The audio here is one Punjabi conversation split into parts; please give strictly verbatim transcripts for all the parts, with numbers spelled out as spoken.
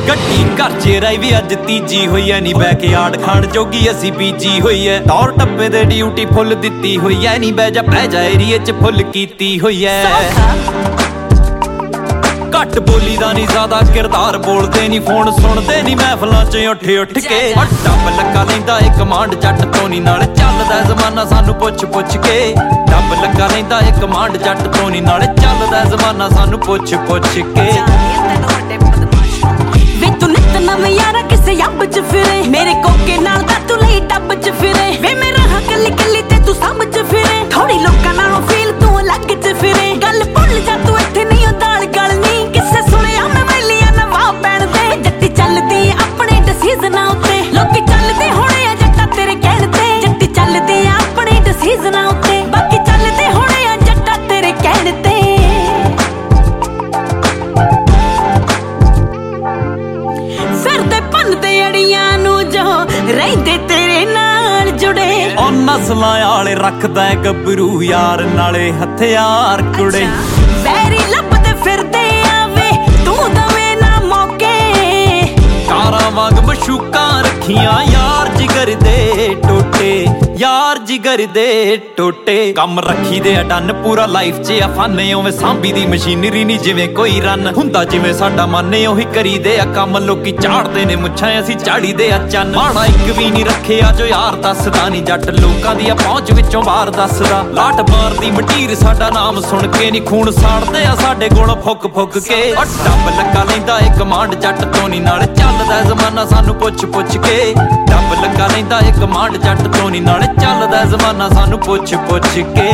ਗੱਡੀ ਘਰ ਚ ਰਾਈ ਵੀ ਅੱਜ ਤੀਜੀ ਹੋਈ ਐ ਨੀ ਬੈਕਯਾਰਡ ਖਾਣ ਜੋਗੀ ਅਸੀਂ ਬੀਜੀ ਹੋਈ ਐ ਟੌਰ ਟੱਪੇ ਦੇ ਡਿਊਟੀ ਫੁੱਲ ਦਿੱਤੀ ਹੋਈ ਐ ਨੀ ਬਹਿ ਜਾ ਪੈ ਜਾ ਏਰੀਏ ਚ ਫੁੱਲ ਕੀਤੀ ਹੋਈ ਐ ਘੱਟ ਬੋਲੀ ਦਾ ਨੀ ਜ਼ਿਆਦਾ ਕਿਰਦਾਰ ਬੋਲਦੇ ਨੀ ਫੋਨ ਸੁਣਦੇ ਨੀ ਮਹਿਫਲਾਂ ਚ ਉੱਠ ਉੱਠ ਕੇ ਡੱਬ ਲੱਗਾ ਲੈਂਦਾ ਏ ਕਮਾਂਡ ਜੱਟ ਤੋਂ ਨੀ ਨਾਲ ਚੱਲਦਾ ਜ਼ਮਾਨਾ ਸਾਨੂੰ ਪੁੱਛ ਪੁੱਛ ਕੇ ਡੱਬ ਲੱਗਾ ਲੈਂਦਾ ਏ ਕਮਾਂਡ ਜੱਟ ਤੋਂ ਨੀ ਨਾਲ ਚੱਲਦਾ ਜ਼ਮਾਨਾ ਸਾਨੂੰ ਪੁੱਛ ਪੁੱਛ ਕੇ ਵੇ ਤੂੰ ਨਿੱਤ ਨਵੇਂ ਯਾਰਾ ਕਿਸੇ ਅੱਬ ਚ ਫਿਰੇ ਮੇਰੇ ਕੋਕੇ ਨਾਲ ਤਾਂ ਤੂੰ ਲਈ ਟੱਬ ਚ ਫਿਰੇ ਵੇ ਮੇਰਾ ਹਾਂ ਕੱਲੀ ਕੱਲੀ ਤੇ ਤੂੰ ਸਭ ਚ ਫਿਰੇ ਥੋੜੀ ਲੋਕਾਂ ਨਾਲੋਂ ਫੀਲ ਤੂੰ ਅਲੱਗ ਚ ਫਿਰੇ ਗੱਲ ਭੁੱਲ ਜਾ ਤੂੰ ਇੱਥੇ ਨਹੀਂ ਉਹ ਦਾਲ ਗਲਣੀ ਕਿਸੇ ਸੁਣਿਆ ਮੈਂ ਵੈਲੀਆਂ ਨਵਾਂ ਪੈਣ ਦੇ ਜੱਟੀ ਚੱਲਦੀ ਆਪਣੇ ਡਿਸੀਜ਼ਨਾਂ ਉੱਤੇ ਲੋਕੀ ਚੱਲਦੇ ਹੋਣੇ ਆ ਜੱਟਾ ਤੇਰੇ ਕਹਿਣ ਤੇ ਜੱਟੀ ਚੱਲਦੀ ਆ ਆਪਣੇ ਡਿਸੀਜ਼ਨਾਂ ਉੱਤੇ ਬਾਕੀ ਚੱਲਦੇ ਹੋਣੇ ਆ ਜੱਟਾ ਤੇਰੇ ਕਹਿਣ ਤੇ ਫਿਰਦੇ ਭੰਨਦੇ ਅੜੀਆਂ ਨੂੰ ਜੋ ਰਹਿੰਦੇ ਤੇਰੇ ਨਾਲ ਜੁੜੇ ਉਹ ਨਸਲਾਂ ਵਾਲੇ ਰੱਖਦਾ ਗੱਭਰੂ ਯਾਰ ਨਾਲੇ ਹਥਿਆਰ ਕੁੜੇ ਵੈਰੀ ਲੱਭਦੇ ਫਿਰਦੇ ਆਵੇ ਤੂੰ ਦਵੇ ਨਾ ਮੌਕੇ ਕਾਰਾਂ ਵਾਂਗ ਮਸ਼ੂਕਾਂ ਰੱਖੀਆਂ ਯਾਰ ਜਿਗਰ ਦੇ ਟੋਟੇ ਯਾਰ ਜਿਗਰ ਦੇ ਟੋਟੇ ਕੰਮ ਰੱਖੀ ਦੇ ਅਡਨ ਪੂਰਾ ਲਾਈਫ 'ਚ ਅਫਾਨੇ ਉਵੇਂ ਸਾਂਭੀ ਦੀ ਮਸ਼ੀਨਰੀ ਨਹੀਂ ਜਿਵੇਂ ਕੋਈ ਰਨ ਹੁੰਦਾ ਜਿਵੇਂ ਸਾਡਾ ਮਨ ਉਹੀ ਕਰੀਦੇ ਆ ਕੰਮ ਲੋਕੀ ਝਾੜਦੇ ਨੇ ਮੁੱਛਾਂ ਅਸੀਂ ਝਾੜੀ ਦੇ ਆ ਚੰਨ ਮਾੜਾ ਇੱਕ ਵੀ ਨਹੀਂ ਰੱਖਿਆ ਜੋ ਯਾਰ ਦੱਸਦਾ ਨਹੀਂ ਜੱਟ ਲੋਕਾਂ ਦੀ ਆ ਪਹੁੰਚ ਵਿੱਚੋਂ ਬਾਹਰ ਦੱਸਦਾ ਲਾਟ ਮਾਰਦੀ ਮਟੀਰ ਸਾਡਾ ਨਾਮ ਸੁਣ ਕੇ ਨਹੀਂ ਖੂਨ ਸਾੜਦੇ ਆ ਸਾਡੇ ਕੋਲ ਫੁੱਕ ਫੁੱਕ ਕੇ ਓ ਡੱਬ ਲੱਗਾ ਲੈਂਦਾ ਏ ਕਮਾਂਡ ਜੱਟ ਤੋਂ ਨਹੀਂ ਨਾਲ ਚੱਲਦਾ ਜ਼ਮਾਨਾ ਸਾਨੂੰ ਪੁੱਛ ਪੁੱਛ ਕੇ ਡੱਬ ਲੱਗਾ ਲੈਂਦਾ ਏ ਕਮਾਂਡ ਜੱਟ ਤੋਂ ਨਹੀਂ ਨਾਲ ਚੱਲਦਾ ਜ਼ਮਾਨਾ ਸਾਨੂੰ ਪੁੱਛ ਪੁੱਛ ਕੇ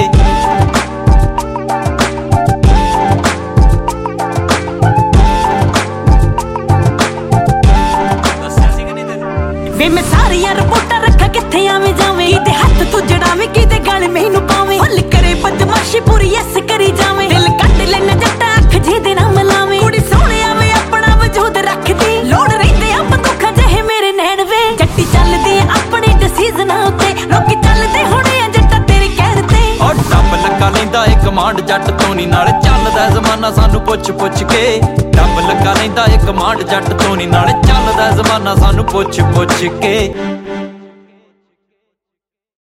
ਵੇ ਮੈਂ ਸਾਰੀਆਂ ਰਿਪੋਰਟਾਂ ਰੱਖਾਂ ਕਿੱਥੇ ਆਵੇਂ ਜਾਵੇਂ ਕਿਤੇ ਹੱਥ ਤੂੰ ਜੜਾਵੇਂ ਕਿਤੇ ਗਲ ਮੈਨੂੰ ਪਾਵੇਂ ਫੁੱਲ ਕਰੇ ਬਦਮਾਸ਼ੀ ਪੂਰੀ ਐਸ ਕਰੀ ਜਾਵੇਂ ਦਿਲ ਕੱਢ ਲੈਣਾ ਜੱਟਾ ਅੱਖ ਜਿਹਦੇ ਨਾਲ ਮਿਲਾਵੇਂ ਕੁੜੀ ਸੋਹਣਿਆ ਵੇ ਆਪਣਾ ਵਜੂਦ ਰੱਖਦੀ ਲੋੜ ਰਹਿੰਦੇ ਆ ਬੰਦੂਕਾਂ ਜਿਹੇ ਮੇਰੇ ਨੈਣ ਵੇ ਜੱਟੀ ਚੱਲਦੀ ਆ ਆਪਣੇ ਡਿਸੀਜ਼ਨਾਂ ਉੱਤੇ ਲੋਕੀ ਚੱਲਦੇ ਹੋਣੇ ਆ ਜੱਟਾ ਤੇਰੇ ਕਹਿਣ ਤੇ ਓ ਡੱਬ ਲੱਗਾ ਲੈਂਦਾ ਏ ਕਮਾਂਡ ਜੱਟ ਤੋਂ ਨੀ ਨਾਲ ਚੱਲਦਾ ਜ਼ਮਾਨਾ ਸਾਨੂੰ ਪੁੱਛ ਪੁੱਛ ਕੇ ਡੱਬ ਲੱਗਾ ਲੈਂਦਾ ਏ ਕਮਾਂਡ ਜੱਟ ਤੋਂ ਨੀ ਨਾਲ ਚੱਲਦਾ ਜ਼ਮਾਨਾ ਸਾਨੂੰ ਪੁੱਛ ਪੁੱਛ ਕੇ